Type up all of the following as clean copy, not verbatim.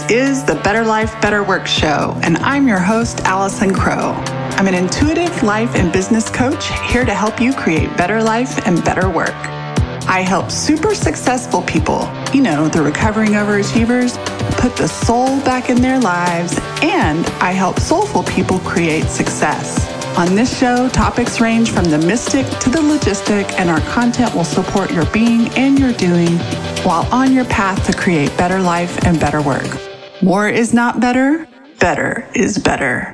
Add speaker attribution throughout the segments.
Speaker 1: is the Better Life, Better Work show, and I'm your host, Allison Crow. I'm an intuitive life and business coach here to help you create better life and better work. I help super successful people, the recovering overachievers, put the soul back in their lives, and I help soulful people create success. On this show, topics range from the mystic to the logistic, and our content will support your being and your doing while on your path to create better life and better work. More is not better. Better is better.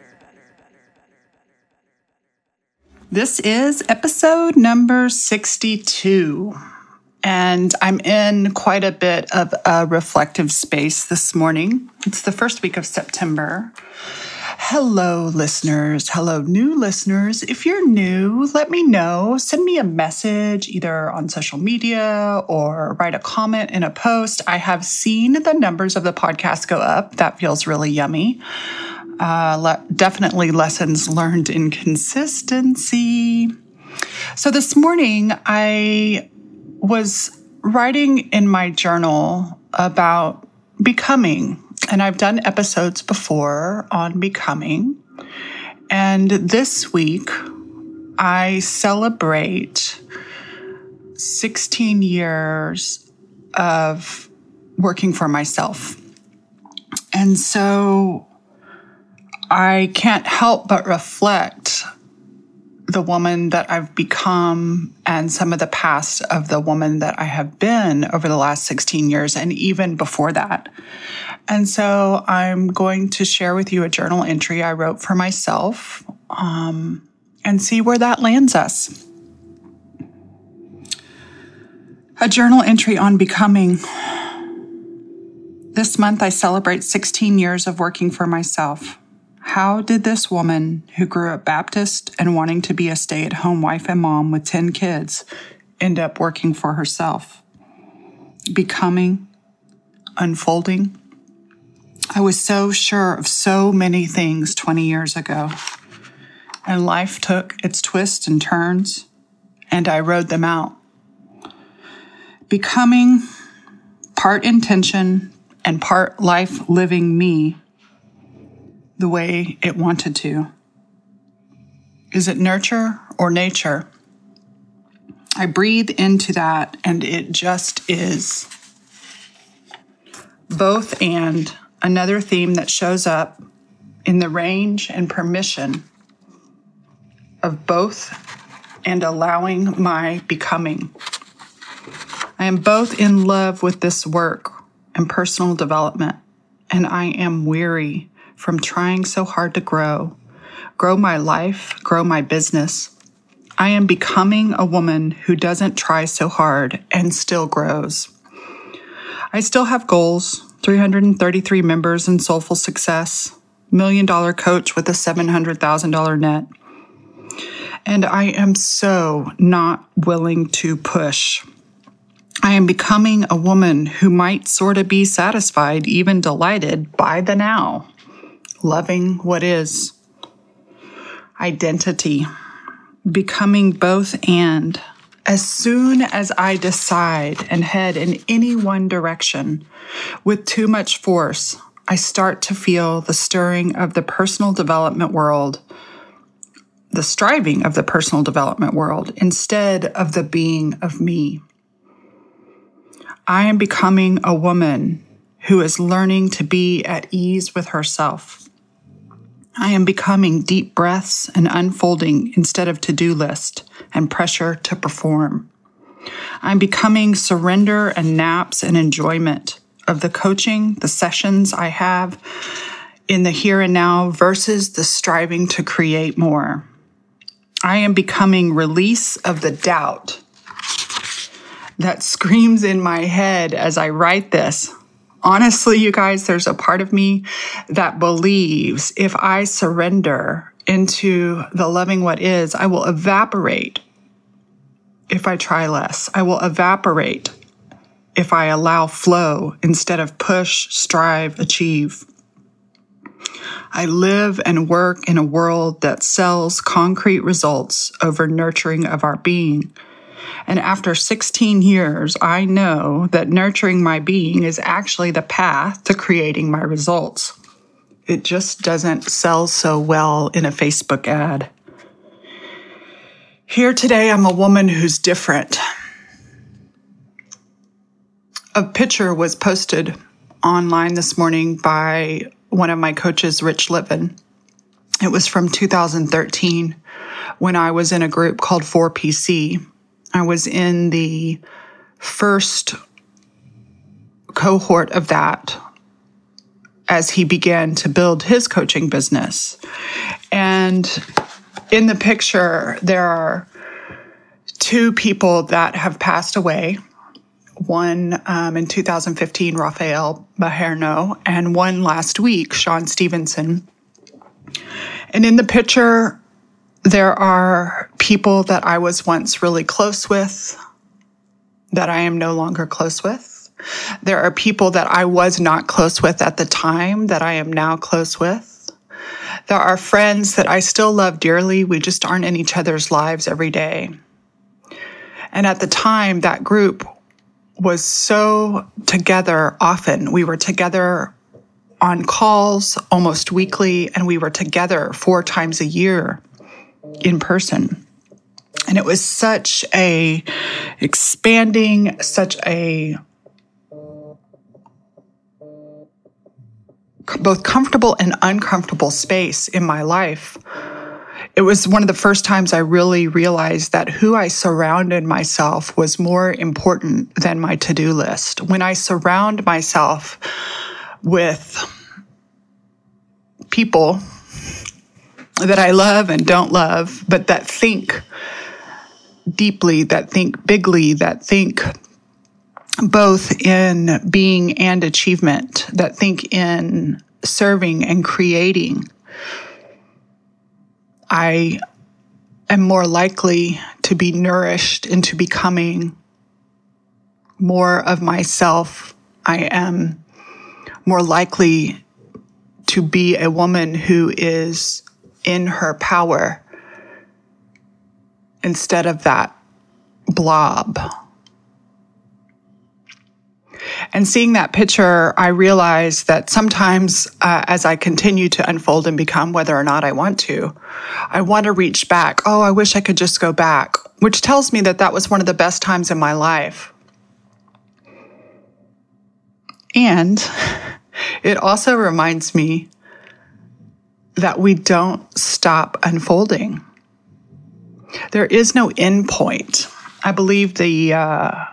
Speaker 1: This is episode number 62, and I'm in quite a bit of a reflective space this morning. It's the first week of September. Hello, listeners. Hello, new listeners. If you're new, let me know. Send me a message either on social media or write a comment in a post. I have seen the numbers of the podcast go up. That feels really yummy. Definitely lessons learned in consistency. So this morning, I was writing in my journal about becoming. And I've done episodes before on becoming. And this week, I celebrate 16 years of working for myself. And so I can't help but reflect the woman that I've become and some of the past of the woman that I have been over the last 16 years and even before that. And so I'm going to share with you a journal entry I wrote for myself and see where that lands us. A journal entry on becoming. This month I celebrate 16 years of working for myself. How did this woman who grew up Baptist and wanting to be a stay-at-home wife and mom with 10 kids end up working for herself? Becoming, unfolding. I was so sure of so many things 20 years ago, and life took its twists and turns, and I rode them out. Becoming, part intention and part life living me the way it wanted to. Is it nurture or nature? I breathe into that and it just is. Both and another theme that shows up in the range and permission of both and allowing my becoming. I am both in love with this work and personal development, and I am weary from trying so hard to grow my life, grow my business. I am becoming a woman who doesn't try so hard and still grows. I still have goals, 333 members in Soulful Success, $1 million coach with a $700,000 net. And I am so not willing to push. I am becoming a woman who might sort of be satisfied, even delighted by the now. Loving what is. Identity. Becoming both and. As soon as I decide and head in any one direction with too much force, I start to feel the stirring of the personal development world, the striving of the personal development world, instead of the being of me. I am becoming a woman who is learning to be at ease with herself. I am becoming deep breaths and unfolding instead of to-do list and pressure to perform. I'm becoming surrender and naps and enjoyment of the coaching, the sessions I have in the here and now versus the striving to create more. I am becoming release of the doubt that screams in my head as I write this. Honestly, you guys, there's a part of me that believes if I surrender into the loving what is, I will evaporate if I try less. I will evaporate if I allow flow instead of push, strive, achieve. I live and work in a world that sells concrete results over nurturing of our being. And after 16 years, I know that nurturing my being is actually the path to creating my results. It just doesn't sell so well in a Facebook ad. Here today, I'm a woman who's different. A picture was posted online this morning by one of my coaches, Rich Litvin. It was from 2013 when I was in a group called 4PC. I was in the first cohort of that as he began to build his coaching business. And in the picture, there are two people that have passed away. One in 2015, Rafael Bajerno, and one last week, Sean Stevenson. And in the picture, there are people that I was once really close with that I am no longer close with. There are people that I was not close with at the time that I am now close with. There are friends that I still love dearly. We just aren't in each other's lives every day. And at the time, that group was so together often. We were together on calls almost weekly, and we were together 4 times a year in person. And it was such a expanding, such a both comfortable and uncomfortable space in my life. It was one of the first times I really realized that who I surrounded myself was more important than my to-do list. When I surround myself with people that I love and don't love, but that think deeply, that think bigly, that think both in being and achievement, that think in serving and creating, I am more likely to be nourished into becoming more of myself. I am more likely to be a woman who is in her power instead of that blob. And seeing that picture, I realized that sometimes as I continue to unfold and become, whether or not I want to reach back. Oh, I wish I could just go back, which tells me that that was one of the best times in my life. And it also reminds me that we don't stop unfolding. There is no end point. I believe the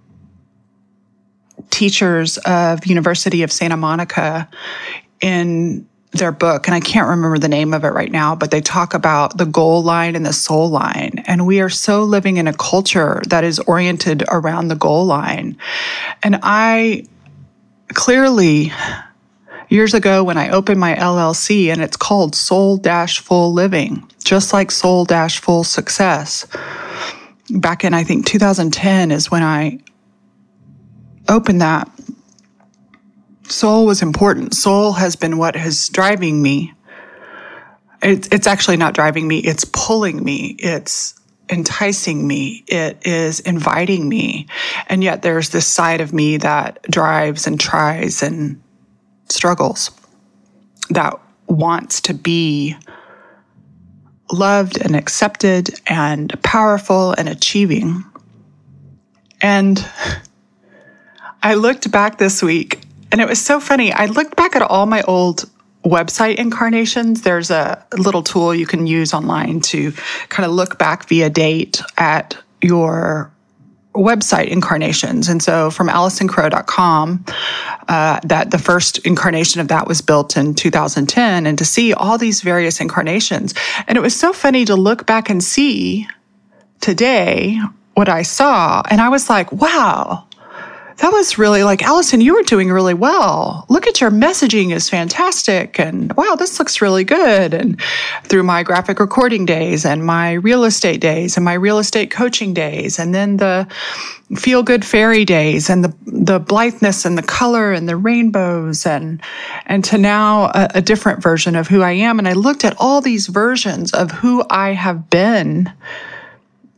Speaker 1: teachers of University of Santa Monica in their book, and I can't remember the name of it right now, but they talk about the goal line and the soul line. And we are so living in a culture that is oriented around the goal line. And I clearly, years ago when I opened my LLC, and it's called Soul-Full Living, just like Soul-Full Success. Back in, I think, 2010 is when I opened that. Soul was important. Soul has been what is driving me. It's actually not driving me. It's pulling me. It's enticing me. It is inviting me. And yet there's this side of me that drives and tries and struggles, that wants to be loved and accepted and powerful and achieving. And I looked back this week, and it was so funny. I looked back at all my old website incarnations. There's a little tool you can use online to kind of look back via date at your website incarnations. And so from AllisonCrow.com, that the first incarnation of that was built in 2010, and to see all these various incarnations. And it was so funny to look back and see today what I saw. And I was like, wow, that was really like, Allison, you were doing really well. Look at your messaging is fantastic. And wow, this looks really good. And through my graphic recording days and my real estate days and my real estate coaching days, and then the feel good fairy days and the blitheness and the color and the rainbows and to now a different version of who I am. And I looked at all these versions of who I have been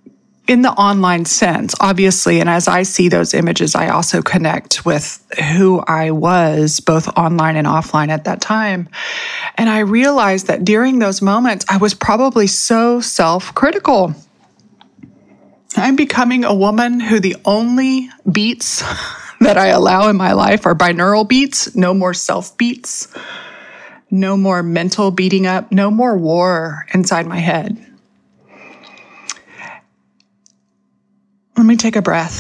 Speaker 1: in the online sense, obviously. And as I see those images, I also connect with who I was, both online and offline at that time. And I realized that during those moments, I was probably so self-critical. I'm becoming a woman who the only beats that I allow in my life are binaural beats, no more self beats, no more mental beating up, no more war inside my head. Let me take a breath.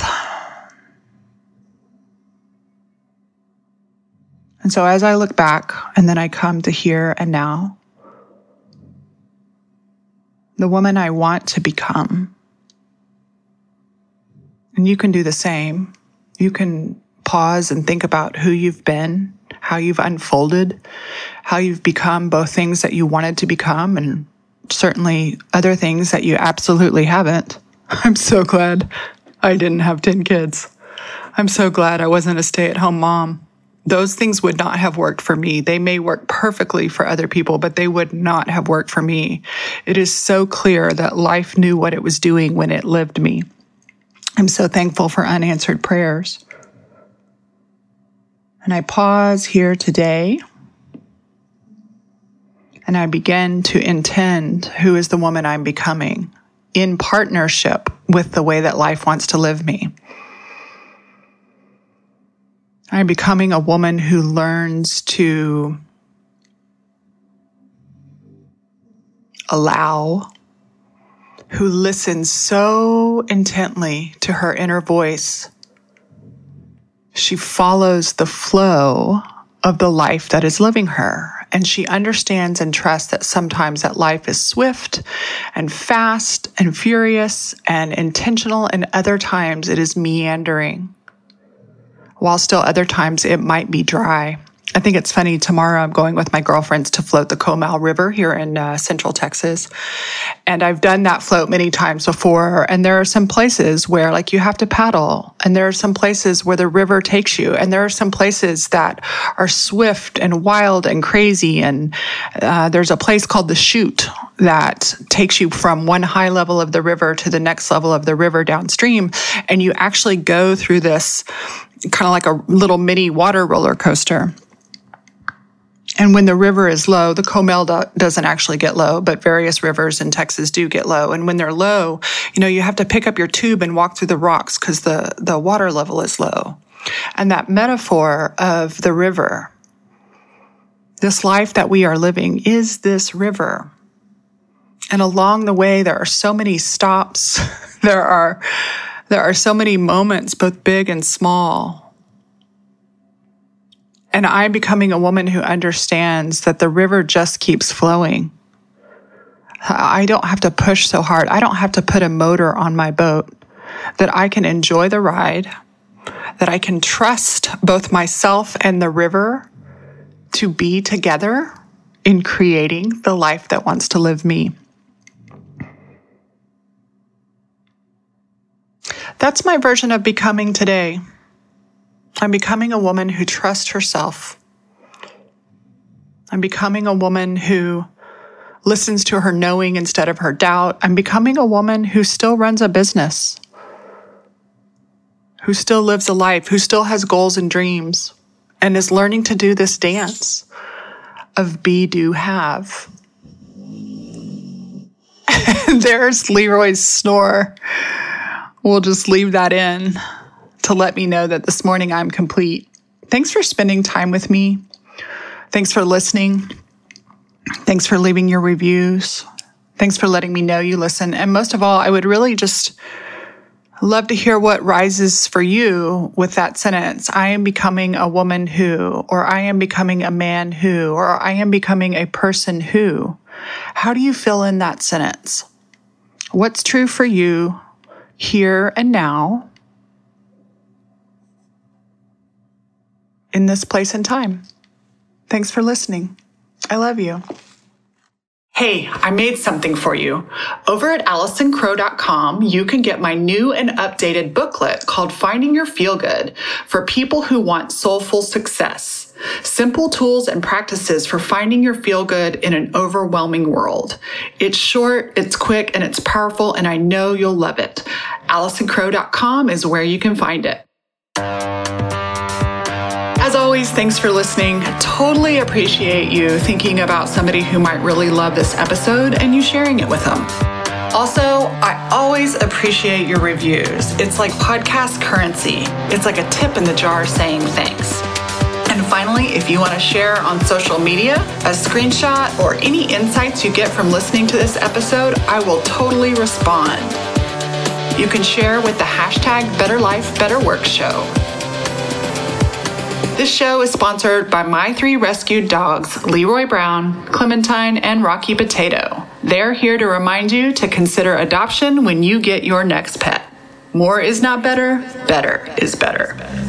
Speaker 1: And so as I look back and then I come to here and now, the woman I want to become, and you can do the same. You can pause and think about who you've been, how you've unfolded, how you've become both things that you wanted to become and certainly other things that you absolutely haven't. I'm so glad I didn't have 10 kids. I'm so glad I wasn't a stay-at-home mom. Those things would not have worked for me. They may work perfectly for other people, but they would not have worked for me. It is so clear that life knew what it was doing when it lived me. I'm so thankful for unanswered prayers. And I pause here today and I begin to intend who is the woman I'm becoming in partnership with the way that life wants to live me. I'm becoming a woman who learns to allow, who listens so intently to her inner voice. She follows the flow of the life that is living her. And she understands and trusts that sometimes that life is swift and fast and furious and intentional, and other times it is meandering, while still other times it might be dry. I think it's funny, tomorrow I'm going with my girlfriends to float the Comal River here in Central Texas. And I've done that float many times before. And there are some places where like you have to paddle. And there are some places where the river takes you. And there are some places that are swift and wild and crazy. And there's a place called the Chute that takes you from one high level of the river to the next level of the river downstream. And you actually go through this kind of like a little mini water roller coaster. And when the river is low, the Comal doesn't actually get low, but various rivers in Texas do get low. And when they're low, you have to pick up your tube and walk through the rocks because the water level is low. And that metaphor of the river, this life that we are living, is this river. And along the way, there are so many stops. There are so many moments, both big and small. And I'm becoming a woman who understands that the river just keeps flowing. I don't have to push so hard. I don't have to put a motor on my boat. That I can enjoy the ride. That I can trust both myself and the river to be together in creating the life that wants to live me. That's my version of becoming today. I'm becoming a woman who trusts herself. I'm becoming a woman who listens to her knowing instead of her doubt. I'm becoming a woman who still runs a business, who still lives a life, who still has goals and dreams, and is learning to do this dance of be, do, have. There's Leroy's snore. We'll just leave that in to let me know that this morning I'm complete. Thanks for spending time with me. Thanks for listening. Thanks for leaving your reviews. Thanks for letting me know you listen. And most of all, I would really just love to hear what rises for you with that sentence. I am becoming a woman who, or I am becoming a man who, or I am becoming a person who. How do you feel in that sentence? What's true for you here and now in this place and time? Thanks for listening. I love you. Hey, I made something for you. Over at AllisonCrow.com, you can get my new and updated booklet called Finding Your Feel Good for people who want soulful success. Simple tools and practices for finding your feel good in an overwhelming world. It's short, it's quick, and it's powerful, and I know you'll love it. AllisonCrow.com is where you can find it. As always, thanks for listening. Totally appreciate you thinking about somebody who might really love this episode and you sharing it with them. Also, I always appreciate your reviews. It's like podcast currency. It's like a tip in the jar saying thanks. And finally, if you want to share on social media, a screenshot, or any insights you get from listening to this episode, I will totally respond. You can share with the hashtag BetterLifeBetterWorkShow. This show is sponsored by my 3 rescued dogs, Leroy Brown, Clementine, and Rocky Potato. They're here to remind you to consider adoption when you get your next pet. More is not better, better is better.